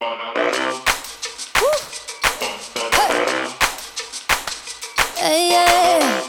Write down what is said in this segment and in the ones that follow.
Hey, yeah.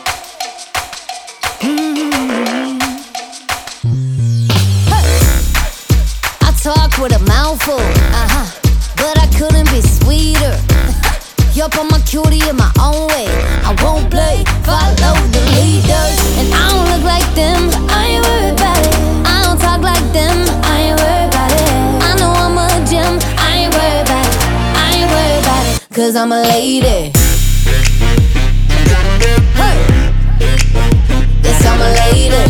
I talk with a mouthful, but I couldn't be sweeter. Yup, I'm a cutie in my own way. I won't play, follow the leaders. And I don't look like them, but I ain't worried about it. I don't talk like them, I ain't worried about it. I know I'm a gem, I ain't worried about it. I ain't worried about it, 'cause I'm a lady. Hey, yes, I'm a lady.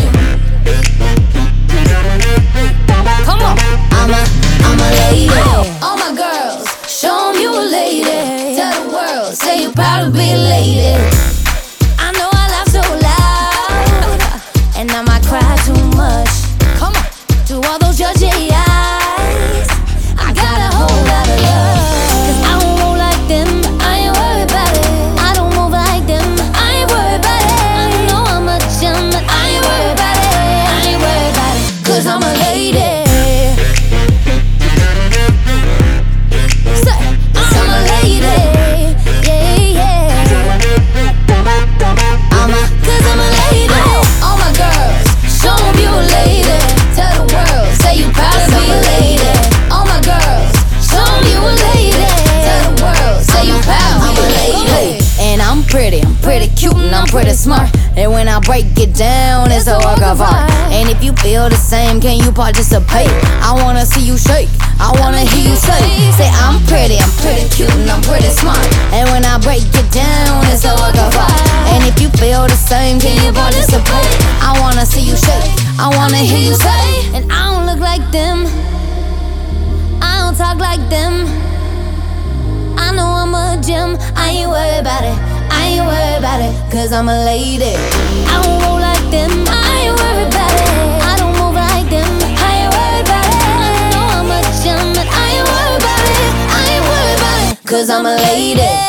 Come on, I'm a lady. All my girls, show 'em you a lady. Tell the world, say you proud to be a lady. I know I laugh so loud, and I might cry too much. Come on, to all those judgy eyes, I got a whole lot of love. 'Cause I don't roll like them, I ain't worried about it. I don't move like them, I ain't worried about it. I know I'm a gem, but I ain't worried about it. I ain't worried about it, 'cause I'm a lady. Pretty cute and I'm pretty smart. And when I break it down, it's a work of art. And if you feel the same, can you participate? I wanna see you shake, I wanna hear you say I'm pretty cute and I'm pretty smart. And when I break it down, it's a work of art. And if you feel the same, can you participate? I wanna see you shake, I wanna hear you say. And I don't look like them, I don't talk like them. I know I'm a gem, I ain't worried about it. I ain't worried about it, 'cause I'm a lady. I don't roll like them, I ain't worried about it. I don't move like them, I ain't worried about it. I know I'm a gem, but I ain't worried about it. I ain't worried about it, 'cause I'm a lady.